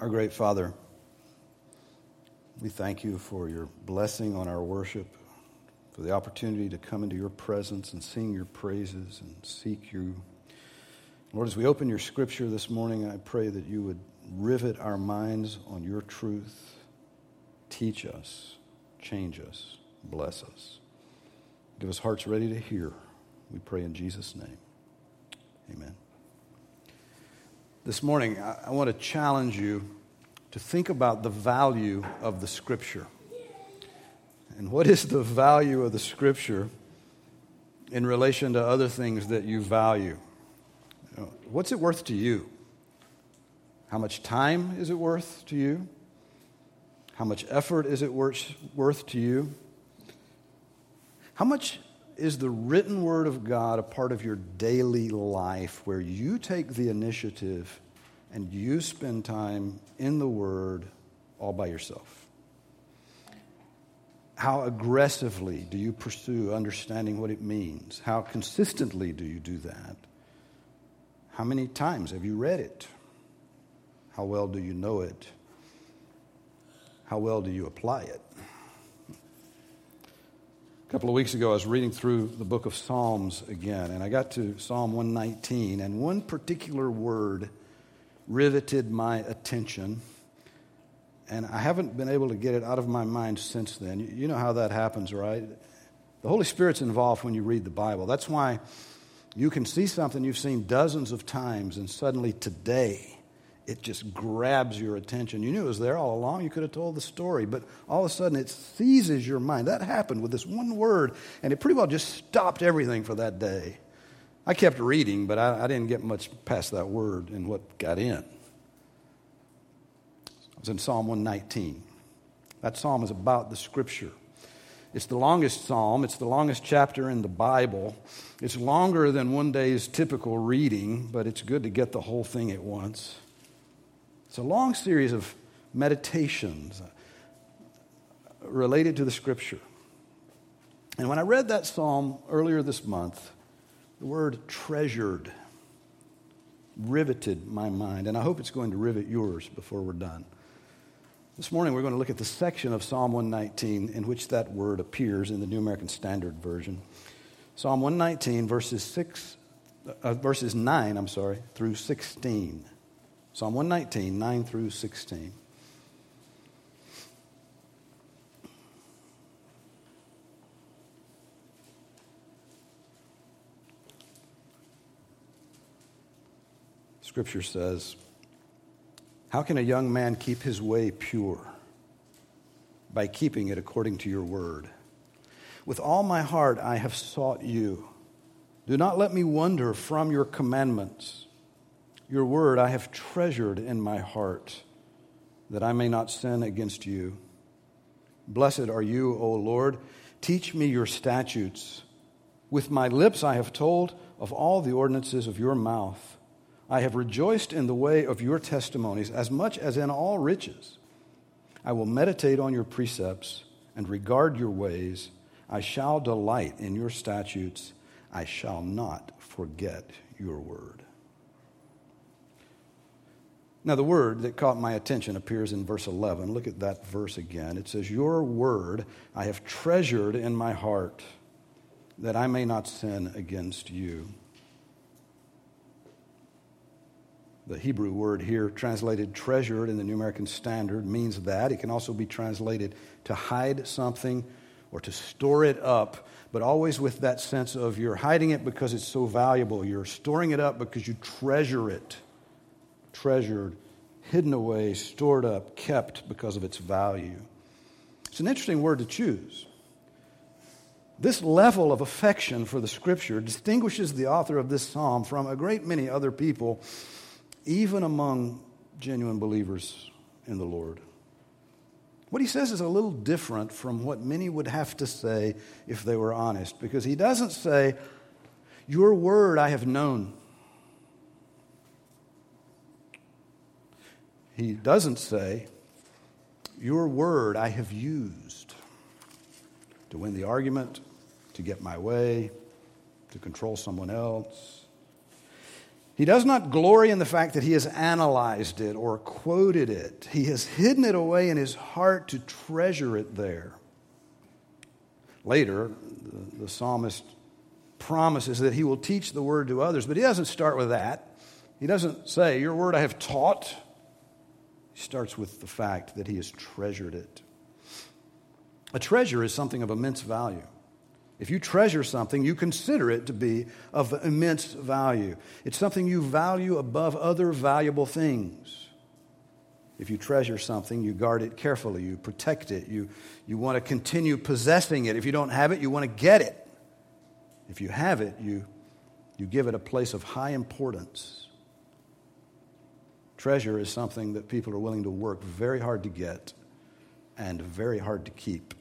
Our great Father, we thank you for your blessing on our worship, for the opportunity to come into your presence and sing your praises and seek you. Lord, as we open your scripture this morning, I pray that you would rivet our minds on your truth, teach us, change us, bless us. Give us hearts ready to hear. We pray in Jesus' name. Amen. This morning, I want to challenge you to think about the value of the Scripture. And what is the value of the Scripture in relation to other things that you value? What's it worth to you? How much time is it worth to you? How much effort is it worth to you? How much is the written Word of God a part of your daily life where you take the initiative and you spend time in the Word all by yourself? How aggressively do you pursue understanding what it means? How consistently do you do that? How many times have you read it? How well do you know it? How well do you apply it? A couple of weeks ago, I was reading through the book of Psalms again, and I got to Psalm 119, and one particular word riveted my attention, and I haven't been able to get it out of my mind since then. You know how that happens, right? The Holy Spirit's involved when you read the Bible. That's why you can see something you've seen dozens of times, and suddenly today, it just grabs your attention. You knew it was there all along. You could have told the story, but all of a sudden it seizes your mind. That happened with this one word, and it pretty well just stopped everything for that day. I kept reading, but I didn't get much past that word and what got in. I was in Psalm 119. That psalm is about the Scripture. It's the longest psalm. It's the longest chapter in the Bible. It's longer than one day's typical reading, but it's good to get the whole thing at once. It's a long series of meditations related to the Scripture. And when I read that psalm earlier this month, the word treasured riveted my mind, and I hope it's going to rivet yours before we're done. This morning we're going to look at the section of Psalm 119 in which that word appears in the New American Standard Version. Psalm 119, verses 9 through 16. Psalm 119, 9 through 16. Scripture says, "How can a young man keep his way pure? By keeping it according to your word. With all my heart I have sought you. Do not let me wander from your commandments. Your word I have treasured in my heart, that I may not sin against you. Blessed are you, O Lord. Teach me your statutes. With my lips I have told of all the ordinances of your mouth. I have rejoiced in the way of your testimonies as much as in all riches. I will meditate on your precepts and regard your ways. I shall delight in your statutes. I shall not forget your word." Now, the word that caught my attention appears in verse 11. Look at that verse again. It says, "Your word I have treasured in my heart, that I may not sin against you." The Hebrew word here, translated treasured in the New American Standard, means that. It can also be translated to hide something or to store it up, but always with that sense of you're hiding it because it's so valuable. You're storing it up because you treasure it. Treasured, hidden away, stored up, kept because of its value. It's an interesting word to choose. This level of affection for the Scripture distinguishes the author of this psalm from a great many other people, even among genuine believers in the Lord. What he says is a little different from what many would have to say if they were honest, because he doesn't say, "Your word I have known." He doesn't say, "Your word I have used to win the argument, to get my way, to control someone else." He does not glory in the fact that he has analyzed it or quoted it. He has hidden it away in his heart to treasure it there. Later, the psalmist promises that he will teach the word to others, but he doesn't start with that. He doesn't say, your word I have taught. He starts with the fact that he has treasured it. A treasure is something of immense value. If you treasure something, you consider it to be of immense value. It's something you value above other valuable things. If you treasure something, you guard it carefully, you protect it, you want to continue possessing it. If you don't have it, you want to get it. If you have it, you give it a place of high importance. Treasure is something that people are willing to work very hard to get and very hard to keep.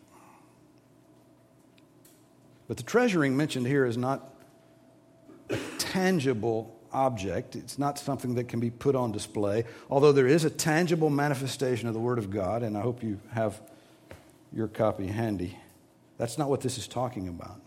But the treasuring mentioned here is not a tangible object. It's not something that can be put on display, although there is a tangible manifestation of the Word of God, and I hope you have your copy handy. That's not what this is talking about.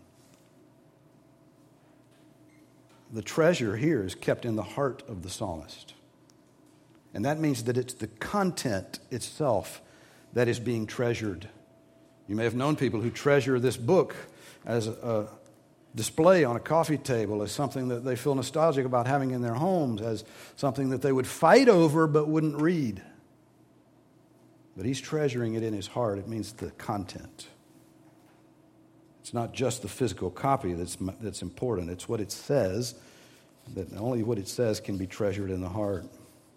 The treasure here is kept in the heart of the psalmist. And that means that it's the content itself that is being treasured. You may have known people who treasure this book as a display on a coffee table, as something that they feel nostalgic about having in their homes, as something that they would fight over but wouldn't read. But he's treasuring it in his heart. It means the content. It's not just the physical copy that's important. It's what it says, that only what it says can be treasured in the heart.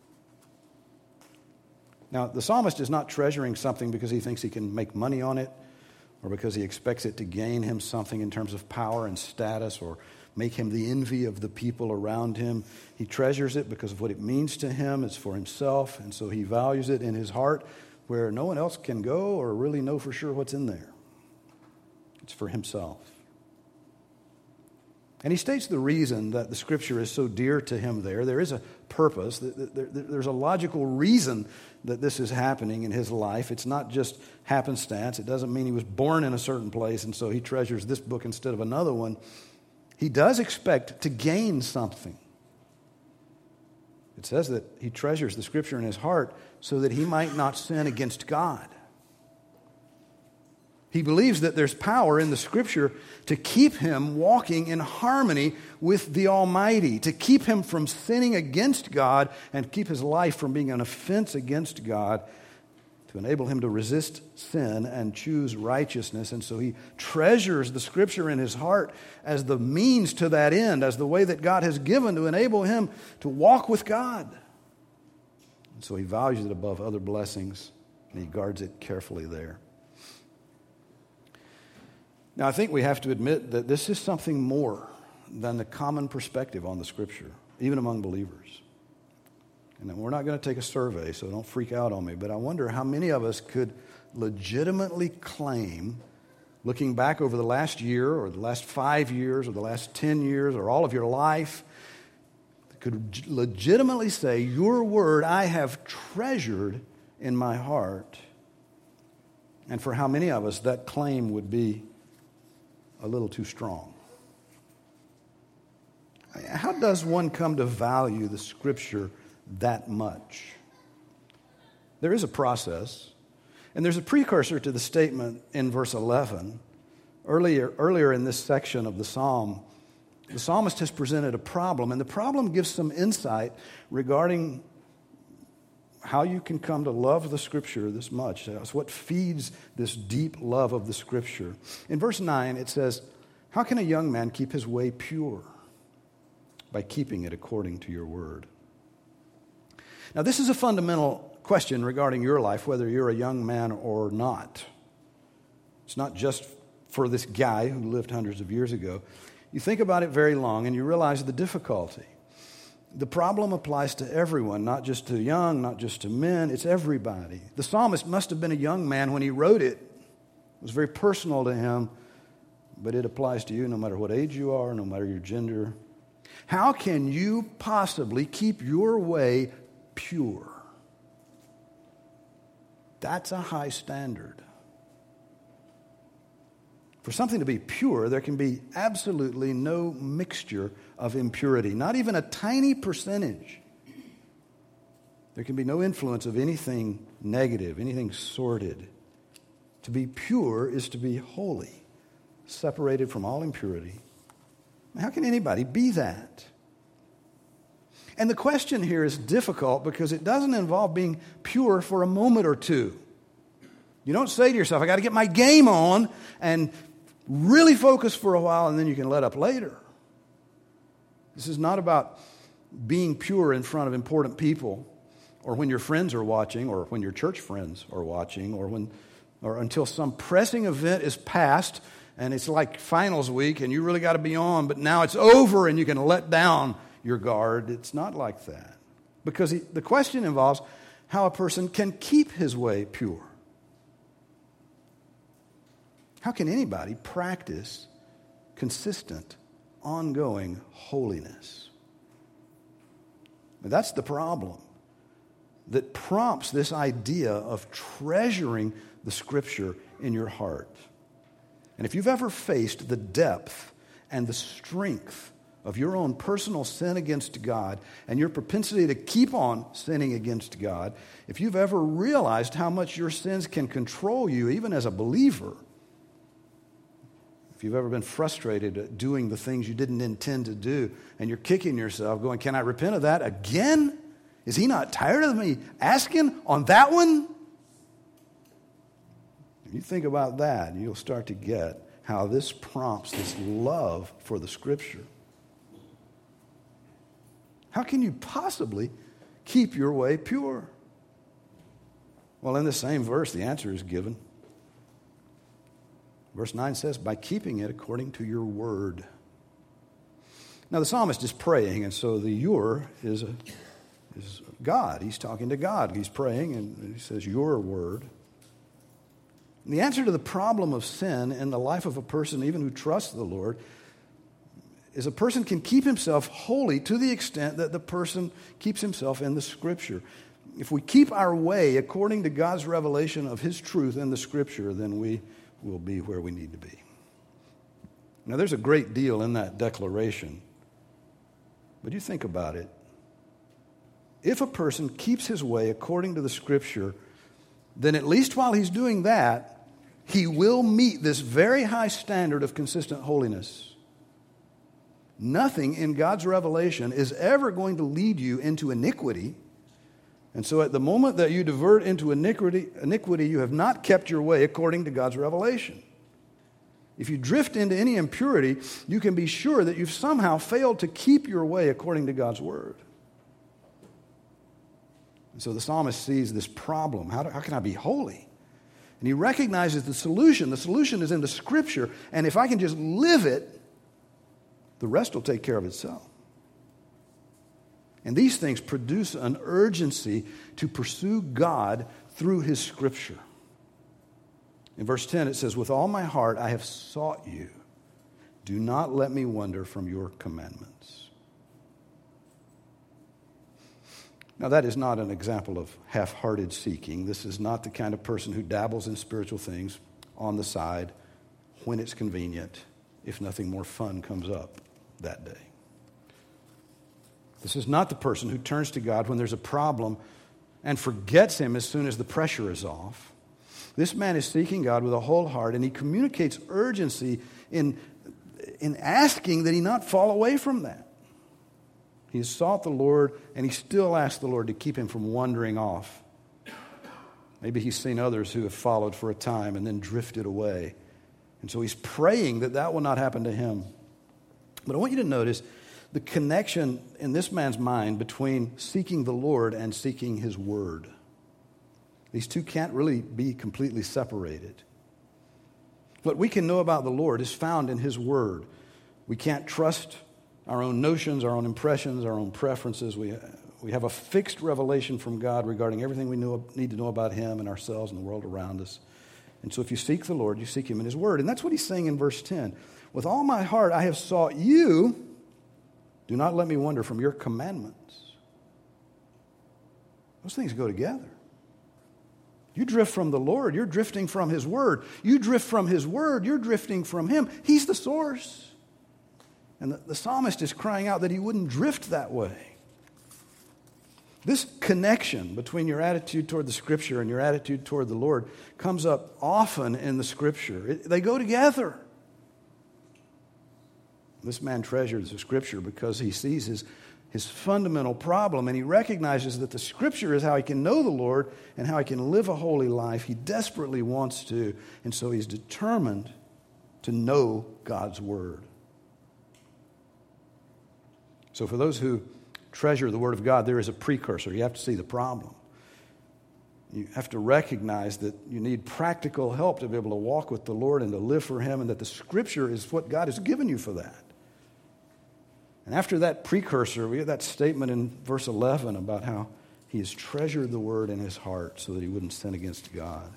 Now, the psalmist is not treasuring something because he thinks he can make money on it, or because he expects it to gain him something in terms of power and status, or make him the envy of the people around him. He treasures it because of what it means to him. It's for himself, and so he values it in his heart where no one else can go or really know for sure what's in there. It's for himself. And he states the reason that the Scripture is so dear to him there. There is a purpose. There's a logical reason that this is happening in his life. It's not just happenstance. It doesn't mean he was born in a certain place and so he treasures this book instead of another one. He does expect to gain something. It says that he treasures the Scripture in his heart so that he might not sin against God. He believes that there's power in the Scripture to keep him walking in harmony with the Almighty, to keep him from sinning against God and keep his life from being an offense against God, to enable him to resist sin and choose righteousness. And so he treasures the Scripture in his heart as the means to that end, as the way that God has given to enable him to walk with God. And so he values it above other blessings, and he guards it carefully there. Now, I think we have to admit that this is something more than the common perspective on the Scripture, even among believers. And we're not going to take a survey, so don't freak out on me, but I wonder how many of us could legitimately claim, looking back over the last year or the last 5 years or the last 10 years or all of your life, could legitimately say, your word I have treasured in my heart. And for how many of us that claim would be a little too strong? How does one come to value the Scripture that much? There is a process, and there's a precursor to the statement in verse 11. Earlier in this section of the psalm, the psalmist has presented a problem, and the problem gives some insight regarding how you can come to love the Scripture this much. It's what feeds this deep love of the Scripture. In verse 9, it says, how can a young man keep his way pure? By keeping it according to your word. Now, this is a fundamental question regarding your life, whether you're a young man or not. It's not just for this guy who lived hundreds of years ago. You think about it very long, and you realize the difficulty. The problem applies to everyone, not just to young, not just to men. It's everybody. The psalmist must have been a young man when he wrote it. It was very personal to him, but it applies to you no matter what age you are, no matter your gender. How can you possibly keep your way pure? That's a high standard. For something to be pure, there can be absolutely no mixture of impurity, not even a tiny percentage. There can be no influence of anything negative, anything sordid. To be pure is to be holy, separated from all impurity. How can anybody be that? And the question here is difficult because it doesn't involve being pure for a moment or two. You don't say to yourself, I got to get my game on and really focus for a while and then you can let up later. This is not about being pure in front of important people or when your friends are watching or when your church friends are watching or until some pressing event is past and it's like finals week and you really got to be on, but now it's over and you can let down your guard. It's not like that. Because the question involves how a person can keep his way pure. How can anybody practice consistent, ongoing holiness? That's the problem that prompts this idea of treasuring the Scripture in your heart. And if you've ever faced the depth and the strength of your own personal sin against God and your propensity to keep on sinning against God, if you've ever realized how much your sins can control you even as a believer, if you've ever been frustrated at doing the things you didn't intend to do and you're kicking yourself going, can I repent of that again? Is he not tired of me asking on that one? If you think about that, you'll start to get how this prompts this love for the Scripture. How can you possibly keep your way pure? Well, in the same verse, the answer is given. Verse 9 says, by keeping it according to your word. Now, the psalmist is praying, and so the your is God. He's talking to God. He's praying, and he says, your word. And the answer to the problem of sin in the life of a person, even who trusts the Lord, is a person can keep himself holy to the extent that the person keeps himself in the Scripture. If we keep our way according to God's revelation of His truth in the Scripture, then we will be where we need to be. Now, there's a great deal in that declaration, but you think about it. If a person keeps his way according to the Scripture, then at least while he's doing that, he will meet this very high standard of consistent holiness. Nothing in God's revelation is ever going to lead you into iniquity. And so at the moment that you divert into iniquity, you have not kept your way according to God's revelation. If you drift into any impurity, you can be sure that you've somehow failed to keep your way according to God's word. And so the psalmist sees this problem. How can I be holy? And he recognizes the solution. The solution is in the Scripture. And if I can just live it, the rest will take care of itself. And these things produce an urgency to pursue God through His Scripture. In verse 10 it says, with all my heart I have sought you. Do not let me wander from your commandments. Now that is not an example of half-hearted seeking. This is not the kind of person who dabbles in spiritual things on the side when it's convenient, if nothing more fun comes up that day. This is not the person who turns to God when there's a problem and forgets Him as soon as the pressure is off. This man is seeking God with a whole heart, and he communicates urgency in asking that he not fall away from that. He has sought the Lord, and he still asks the Lord to keep him from wandering off. Maybe he's seen others who have followed for a time and then drifted away. And so he's praying that that will not happen to him. But I want you to notice the connection in this man's mind between seeking the Lord and seeking His word. These two can't really be completely separated. What we can know about the Lord is found in His word. We can't trust our own notions, our own impressions, our own preferences. We have a fixed revelation from God regarding everything we need to know about Him and ourselves and the world around us. And so if you seek the Lord, you seek Him in His word. And that's what he's saying in verse 10. With all my heart I have sought you. Do not let me wander from your commandments. Those things go together. You drift from the Lord, you're drifting from His Word. You drift from His Word, you're drifting from Him. He's the source. And the psalmist is crying out that he wouldn't drift that way. This connection between your attitude toward the Scripture and your attitude toward the Lord comes up often in the Scripture. They go together. This man treasures the Scripture because he sees his fundamental problem, and he recognizes that the Scripture is how he can know the Lord and how he can live a holy life. He desperately wants to, and so he's determined to know God's Word. So for those who treasure the Word of God, there is a precursor. You have to see the problem. You have to recognize that you need practical help to be able to walk with the Lord and to live for Him, and that the Scripture is what God has given you for that. And after that precursor, we have that statement in verse 11 about how he has treasured the Word in his heart so that he wouldn't sin against God.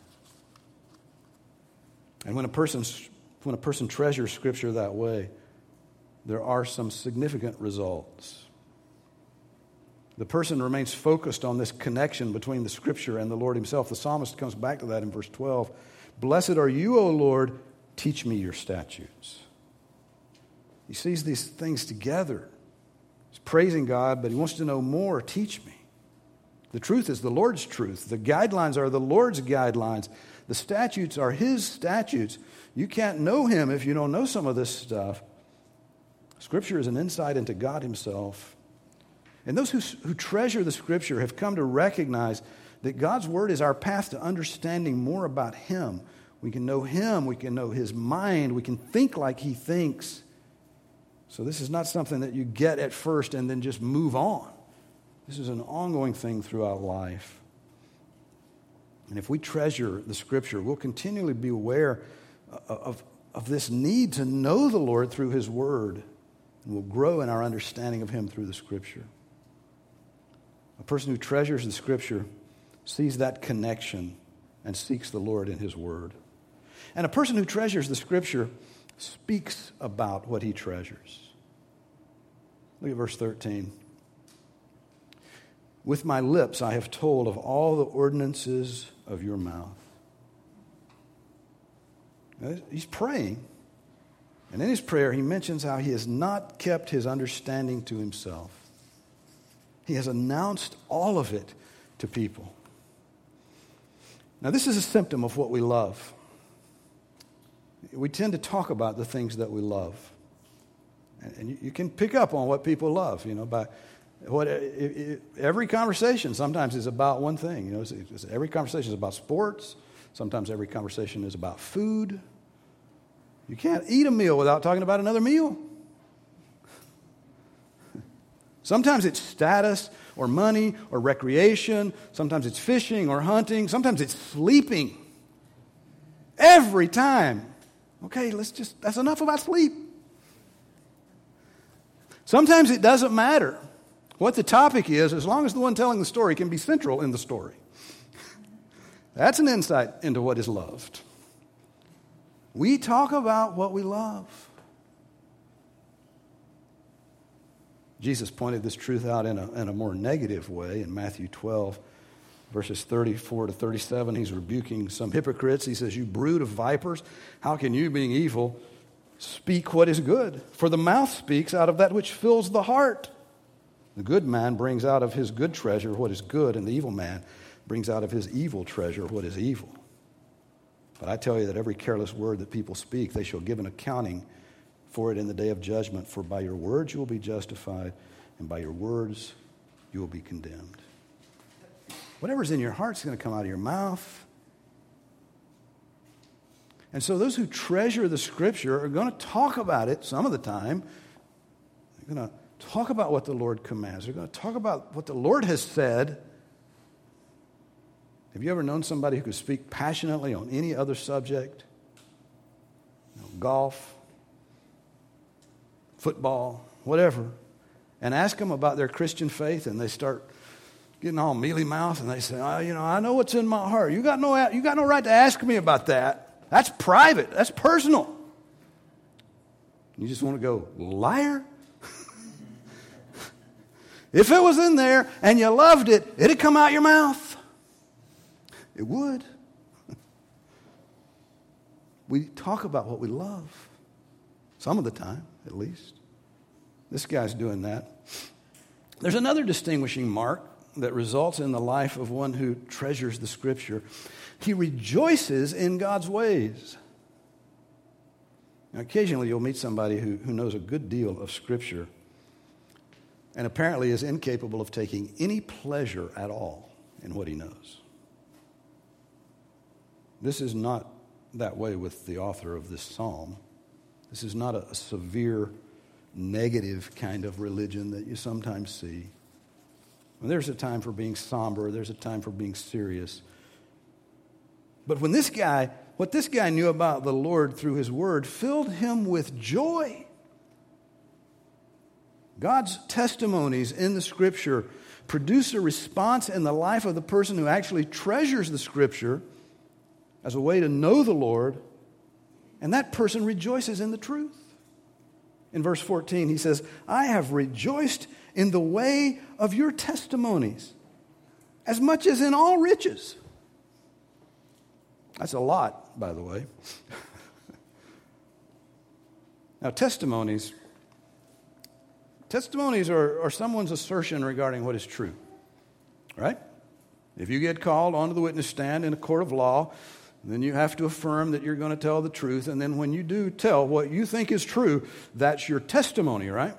And when a person treasures Scripture that way, there are some significant results. The person remains focused on this connection between the Scripture and the Lord Himself. The psalmist comes back to that in verse 12. Blessed are you, O Lord, teach me your statutes. He sees these things together. He's praising God, but he wants to know more. Teach me. The truth is the Lord's truth. The guidelines are the Lord's guidelines. The statutes are His statutes. You can't know Him if you don't know some of this stuff. Scripture is an insight into God Himself. And those who treasure the Scripture have come to recognize that God's Word is our path to understanding more about Him. We can know Him. We can know His mind. We can think like He thinks. So this is not something that you get at first and then just move on. This is an ongoing thing throughout life. And if we treasure the Scripture, we'll continually be aware of this need to know the Lord through His Word. And we'll grow in our understanding of Him through the Scripture. A person who treasures the Scripture sees that connection and seeks the Lord in His Word. And a person who treasures the Scripture speaks about what he treasures. Look at verse 13. With my lips I have told of all the ordinances of your mouth. Now, he's praying. And in his prayer he mentions how he has not kept his understanding to himself. He has announced all of it to people. Now this is a symptom of what we love. We tend to talk about the things that we love. And you can pick up on what people love, by every conversation sometimes is about one thing. Every conversation is about sports. Sometimes every conversation is about food. You can't eat a meal without talking about another meal. Sometimes it's status or money or recreation. Sometimes it's fishing or hunting. Sometimes it's sleeping. Every time. Okay, that's enough about sleep. Sometimes it doesn't matter what the topic is, as long as the one telling the story can be central in the story. That's an insight into what is loved. We talk about what we love. Jesus pointed this truth out in a more negative way in Matthew 12, verses 34 to 37. He's rebuking some hypocrites. He says, "You brood of vipers, how can you, being evil, speak what is good? For the mouth speaks out of that which fills the heart. The good man brings out of his good treasure what is good, and the evil man brings out of his evil treasure what is evil. But I tell you that every careless word that people speak, they shall give an accounting for it in the day of judgment. For by your words you will be justified, and by your words you will be condemned." Whatever's in your heart is going to come out of your mouth. And so those who treasure the Scripture are going to talk about it some of the time. They're going to talk about what the Lord commands. They're going to talk about what the Lord has said. Have you ever known somebody who could speak passionately on any other subject? Golf, football, whatever, and ask them about their Christian faith, and they start getting all mealy-mouthed, and they say, I know what's in my heart. You got no right to ask me about that. That's private. That's personal. You just want to go, liar? If it was in there and you loved it, it'd come out your mouth. It would. we talk about what we love. Some of the time, at least. This guy's doing that. There's another distinguishing mark that results in the life of one who treasures the Scripture. He rejoices in God's ways. Now, occasionally you'll meet somebody who knows a good deal of Scripture and apparently is incapable of taking any pleasure at all in what he knows. This is not that way with the author of this psalm. This is not a severe, negative kind of religion that you sometimes see. There's a time for being somber. There's a time for being serious. But what this guy knew about the Lord through his word filled him with joy. God's testimonies in the Scripture produce a response in the life of the person who actually treasures the Scripture as a way to know the Lord, and that person rejoices in the truth. In verse 14, he says, I have rejoiced in the way of your testimonies, as much as in all riches. That's a lot, by the way. Now, testimonies are someone's assertion regarding what is true, right? If you get called onto the witness stand in a court of law, then you have to affirm that you're going to tell the truth. And then when you do tell what you think is true, that's your testimony, right?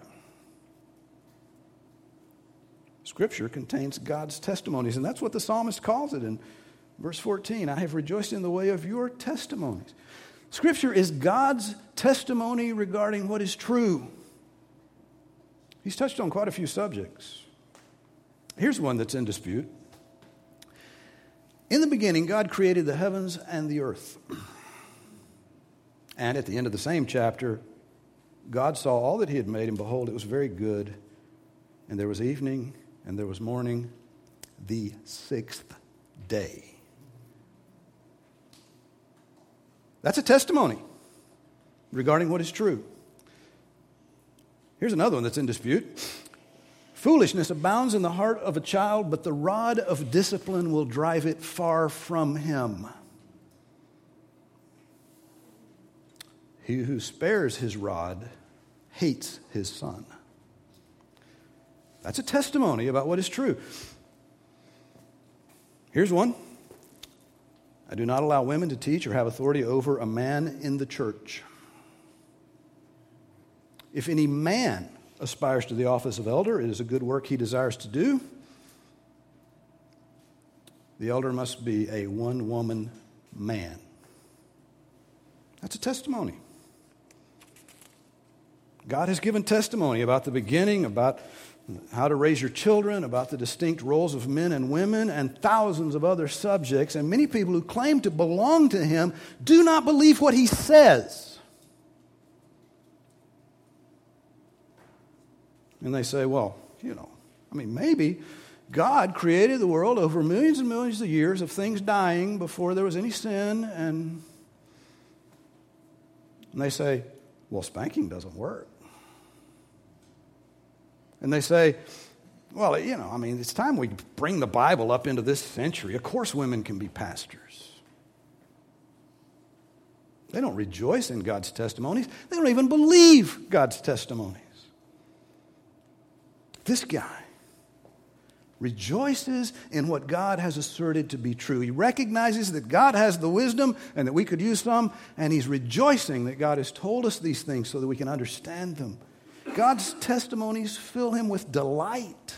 Scripture contains God's testimonies, and that's what the psalmist calls it in verse 14. I have rejoiced in the way of your testimonies. Scripture is God's testimony regarding what is true. He's touched on quite a few subjects. Here's one that's in dispute. In the beginning, God created the heavens and the earth. And at the end of the same chapter, God saw all that he had made, and behold, it was very good. And there was evening, and there was morning, the sixth day. That's a testimony regarding what is true. Here's another one that's in dispute. Foolishness abounds in the heart of a child, but the rod of discipline will drive it far from him. He who spares his rod hates his son. That's a testimony about what is true. Here's one. I do not allow women to teach or have authority over a man in the church. If any man aspires to the office of elder, it is a good work he desires to do. The elder must be a one-woman man. That's a testimony. God has given testimony about the beginning, about how to raise your children, about the distinct roles of men and women, and thousands of other subjects. And many people who claim to belong to him do not believe what he says. And they say, well, maybe God created the world over millions and millions of years of things dying before there was any sin. And they say, well, spanking doesn't work. And they say, well, it's time we bring the Bible up into this century. Of course women can be pastors. They don't rejoice in God's testimonies. They don't even believe God's testimonies. This guy rejoices in what God has asserted to be true. He recognizes that God has the wisdom and that we could use some, and he's rejoicing that God has told us these things so that we can understand them. God's testimonies fill him with delight.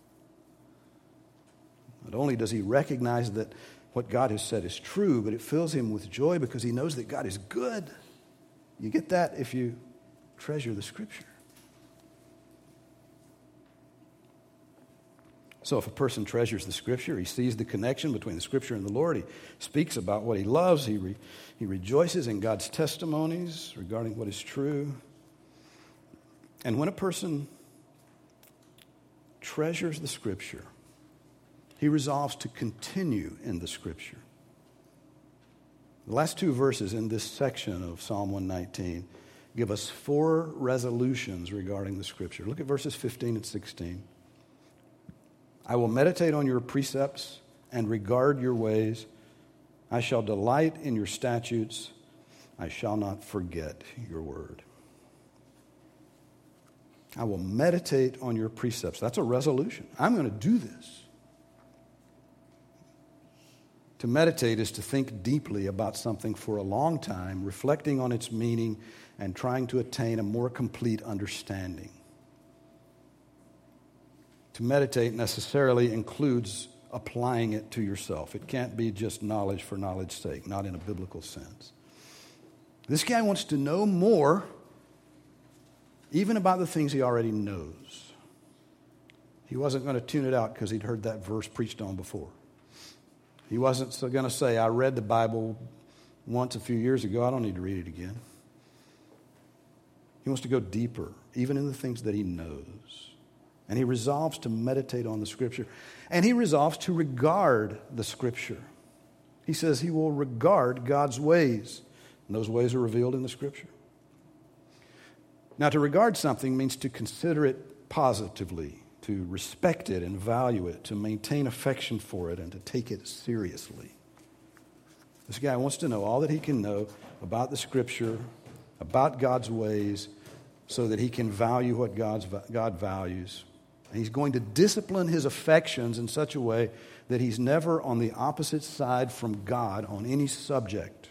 Not only does he recognize that what God has said is true, but it fills him with joy because he knows that God is good. You get that if you treasure the Scripture. So if a person treasures the Scripture, he sees the connection between the Scripture and the Lord. He speaks about what he loves. He rejoices in God's testimonies regarding what is true. And when a person treasures the Scripture, he resolves to continue in the Scripture. The last two verses in this section of Psalm 119 give us 4 resolutions regarding the Scripture. Look at verses 15 and 16. I will meditate on your precepts and regard your ways. I shall delight in your statutes. I shall not forget your word. I will meditate on your precepts. That's a resolution. I'm going to do this. To meditate is to think deeply about something for a long time, reflecting on its meaning and trying to attain a more complete understanding. To meditate necessarily includes applying it to yourself. It can't be just knowledge for knowledge's sake, not in a biblical sense. This guy wants to know more, even about the things he already knows. He wasn't going to tune it out because he'd heard that verse preached on before. He wasn't going to say, I read the Bible once a few years ago, I don't need to read it again. He wants to go deeper, even in the things that he knows. And he resolves to meditate on the Scripture. And he resolves to regard the Scripture. He says he will regard God's ways. And those ways are revealed in the Scripture. Now, to regard something means to consider it positively, to respect it and value it, to maintain affection for it, and to take it seriously. This guy wants to know all that he can know about the Scripture, about God's ways, so that he can value what God values. And he's going to discipline his affections in such a way that he's never on the opposite side from God on any subject.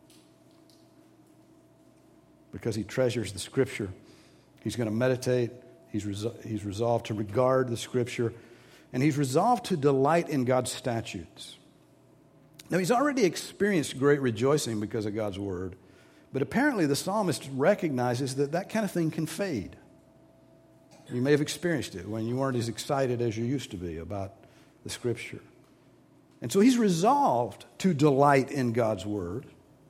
Because he treasures the Scripture, he's going to meditate. He's resolved to regard the Scripture, and he's resolved to delight in God's statutes. Now, he's already experienced great rejoicing because of God's Word, but apparently the psalmist recognizes that that kind of thing can fade. You may have experienced it when you weren't as excited as you used to be about the Scripture. And so he's resolved to delight in God's Word.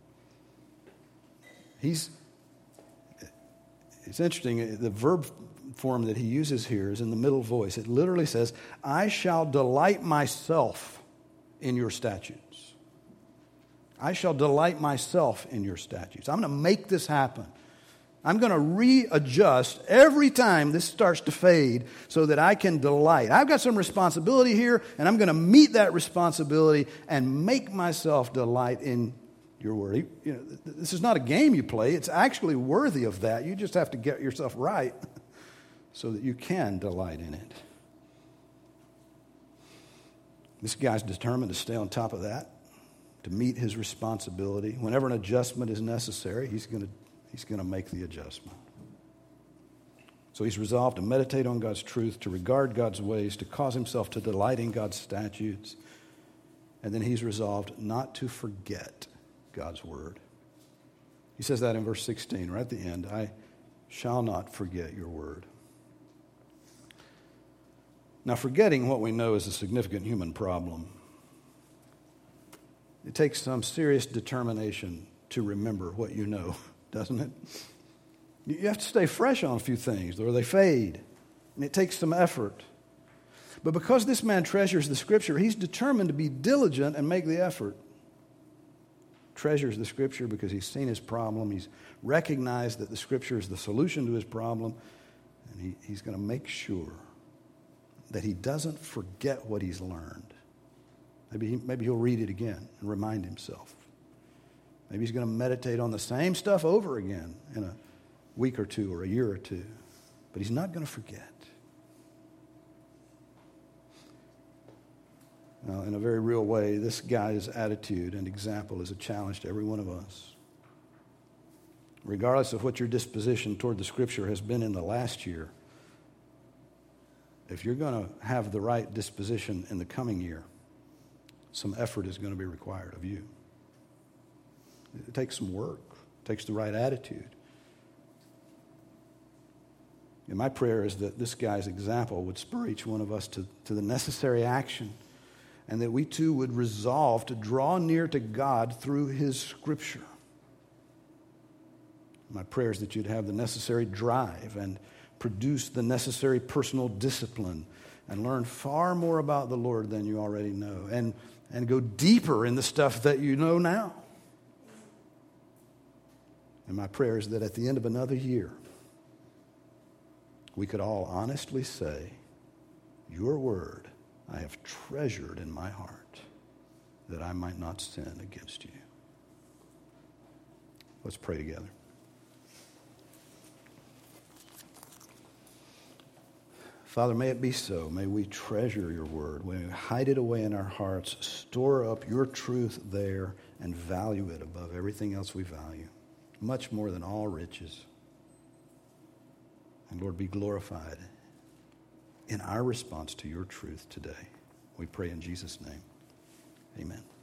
It's interesting, the verb form that he uses here is in the middle voice. It literally says, I shall delight myself in your statutes. I shall delight myself in your statutes. I'm going to make this happen. I'm going to readjust every time this starts to fade so that I can delight. I've got some responsibility here, and I'm going to meet that responsibility and make myself delight in your word. You know, this is not a game you play. It's actually worthy of that. You just have to get yourself right so that you can delight in it. This guy's determined to stay on top of that, to meet his responsibility. Whenever an adjustment is necessary, he's going to make the adjustment. So he's resolved to meditate on God's truth, to regard God's ways, to cause himself to delight in God's statutes. And then he's resolved not to forget God's word. He says that in verse 16, right at the end. I shall not forget your word. Now, forgetting what we know is a significant human problem. It takes some serious determination to remember what you know, doesn't it? You have to stay fresh on a few things, or they fade. And it takes some effort. But because this man treasures the Scripture, he's determined to be diligent and make the effort. Treasures the Scripture because he's seen his problem. He's recognized that the Scripture is the solution to his problem. And he's going to make sure that he doesn't forget what he's learned. Maybe he'll read it again and remind himself. Maybe he's going to meditate on the same stuff over again in a week or two or a year or two. But he's not going to forget. Now, in a very real way, this guy's attitude and example is a challenge to every one of us. Regardless of what your disposition toward the Scripture has been in the last year, if you're going to have the right disposition in the coming year, some effort is going to be required of you. It takes some work. It takes the right attitude. And my prayer is that this guy's example would spur each one of us to the necessary action, and that we too would resolve to draw near to God through His Scripture. My prayer is that you'd have the necessary drive and produce the necessary personal discipline and learn far more about the Lord than you already know, and go deeper in the stuff that you know now. And my prayer is that at the end of another year, we could all honestly say, your word I have treasured in my heart, that I might not sin against you. Let's pray together. Father, may it be so. May we treasure your word. May we hide it away in our hearts, store up your truth there, and value it above everything else we value, much more than all riches. And Lord, be glorified in our response to your truth today. We pray in Jesus' name. Amen.